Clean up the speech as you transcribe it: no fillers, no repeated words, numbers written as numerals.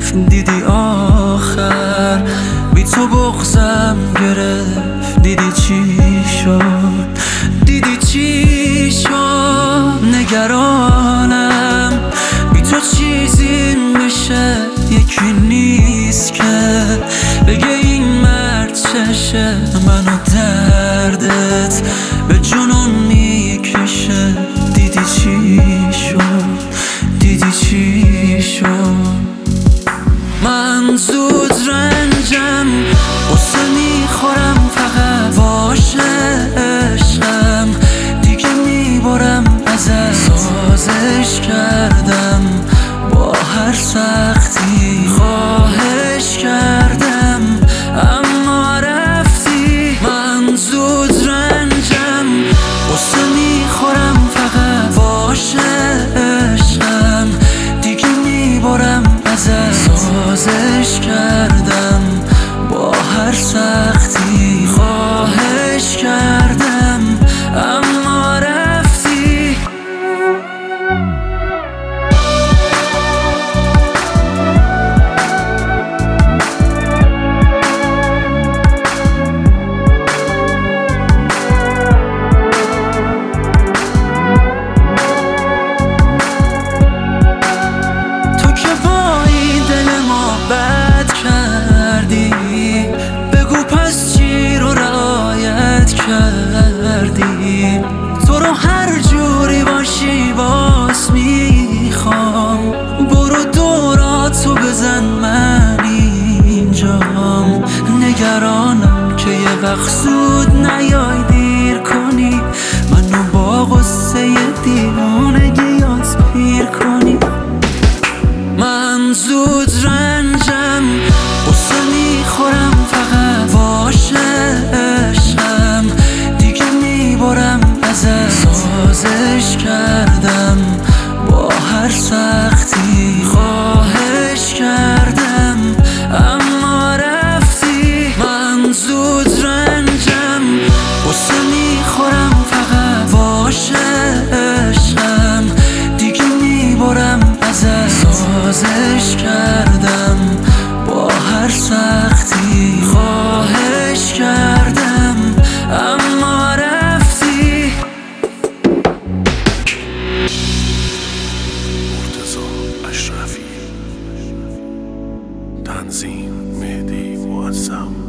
دیدی آخر بی تو بغضم گرفت. دیدی چی شد، دیدی چی شد. نگرانم بی تو چیزی میشه، یکی نیست که بگه این مرد چشه. منو دردت به جنون میکشه. دیدی چی شد، دیدی چی شد. من زود رنجم قصه میخورم، فقط باشه عشقم دیگه میبرم ازت. سازش کردم با هر سختی، خواهش کردم اما رفتی. من زود رنجم قصه میخورم، فقط باشه عشقم دیگه میبرم ازت. سازش کردم با هر سختی، خواهش کردم اما رفتی. تو که با این دل ما بد کردی، بگو پس چی رو رعایت کردی. تو رو هر جوری باشی باز میخوام، برو دوراتو بزن من اینجام. نگرانم که یه وقت زود نیای دیر کنی، منو با غصه دیوانگی یاد پیر کنی. من زود رنجم قصه میخورم، فقط باشه عشقم دیگه میبرم ازت. سازش کردم با هر سختی، خواهش کردم اما رفتی. من زود رنجم قصه میخورم، فقط باشه عشقم دیگه میبرم ازت. سازش کردم با هر سختی، خواهش کردم اما رفتی. مرتضی اشرفی، تنظیم مهدی معظم.